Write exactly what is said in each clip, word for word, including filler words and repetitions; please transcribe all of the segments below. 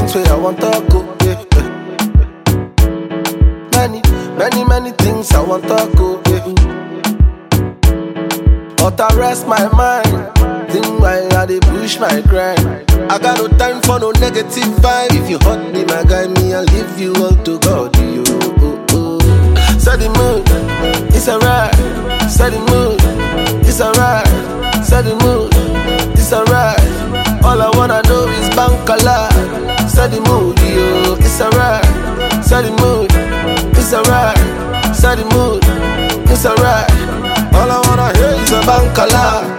things where I want to go. Yeah, yeah. Many, many, many things I want to go. Yeah. But I rest my mind. Think why I dey push my grind. I got no time for no negative vibe. If you hurt me, my guy, me I'll leave you all to God. You, oh, oh. Set the mood, it's alright. Set the mood, it's alright. Set the mood, it's alright. All I wanna know is Bankala. Set the mood, yo, it's alright. Set the mood, it's alright. Set the mood, it's alright. All I wanna hear is a Bankala.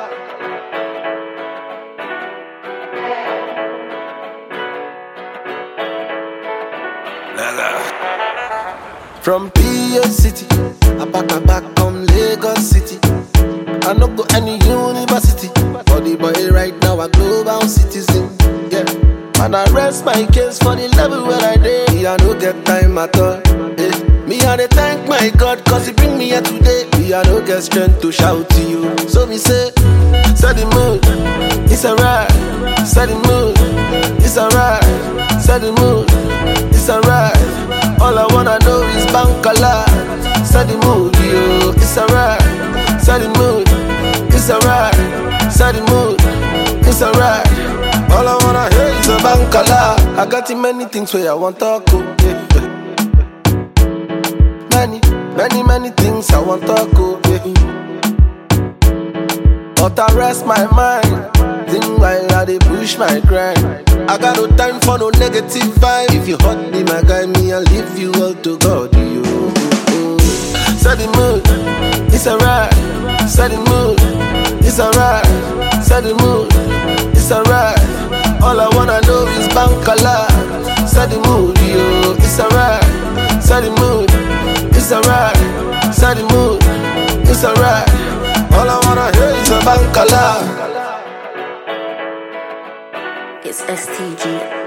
From P A City, I back my back on Lagos City. I no go any university, for the boy right now a global citizen. Yeah, and I rest my case for the level where I did. Me I no get time at all. Yeah. Me I dey thank my God cause he bring me here today. Me I no get strength to shout to you. So me say, set the mood, it's alright. Set the mood, it's alright. Set the mood, it's alright. All I wanna know is Bankala. Set the mood, yo, it's alright. Set the mood, it's alright. Set the mood, it's alright. All I wanna hear is a Bankala. I got too many things where I want to go. Yeah, yeah. Many, many, many things I want to go. Yeah. But I rest my mind. Think while I dey push my grind. I got no time for no negative vibe. If you hurt me, my guy, me I'll leave you all to God. You, oh. Set the mood, it's alright. Set the mood, it's alright. Set the mood, it's alright. All I wanna know is Bankala. Set the mood, yo, it's alright. Set the mood, it's alright. Set the mood, it's alright. All I wanna hear is a Bankala. It's S T G.